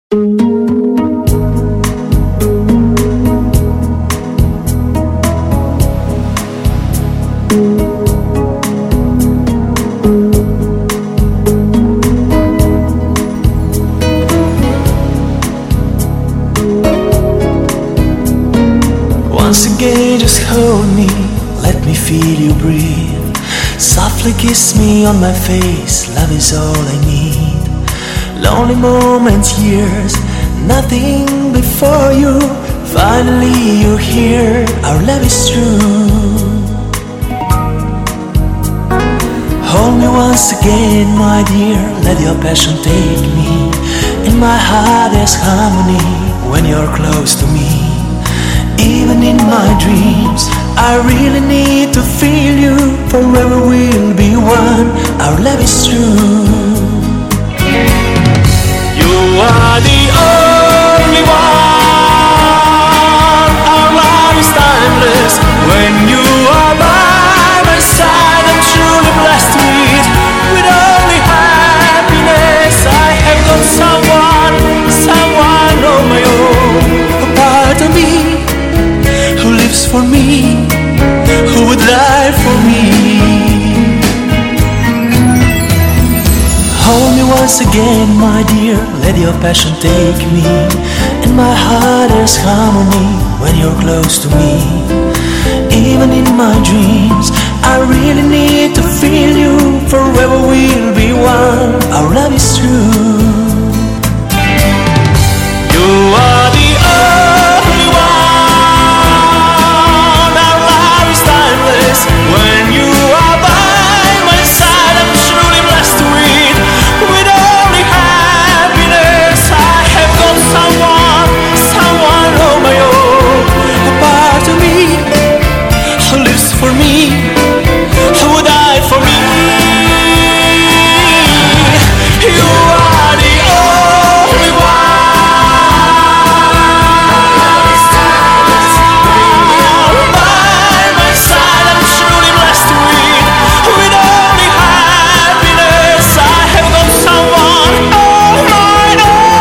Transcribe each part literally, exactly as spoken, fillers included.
Once again, just hold me, let me feel you breathe. Softly kiss me on my face, love is all I need. Lonely moments, years, nothing before you. Finally you're here, our love is true. Hold me once again, my dear, let your passion take me. In my heart there's harmony when you're close to me. Even in my dreams, I really need to feel you. Forever we'll be one, our love is true. You are the only one, our love is timeless. When you are by my side, I'm truly blessed with With only happiness. I have got someone, someone of my own. A part of me who lives for me, who would die for me. Hold me once again, my dear, let your passion take me. In my heart there's harmony when you're close to me. Even in my dreams, I really need to feel you. Forever we'll be one, our love is true. You are the only one, our love is timeless. When you are by my side, I'm truly blessed with With only happiness. I have got someone, someone of my own. A part of me who lives for me, who would die for me. You are the only one, by my side. I'm truly blessed with With only happiness. I have got someone of my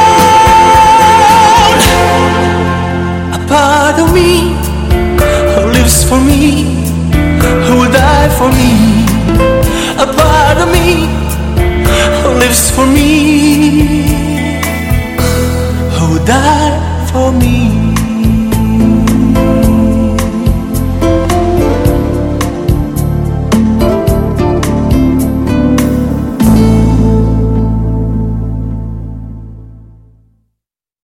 own. A part of me who lives for me, who will die for me. A part of me who lives for me, who will die for me.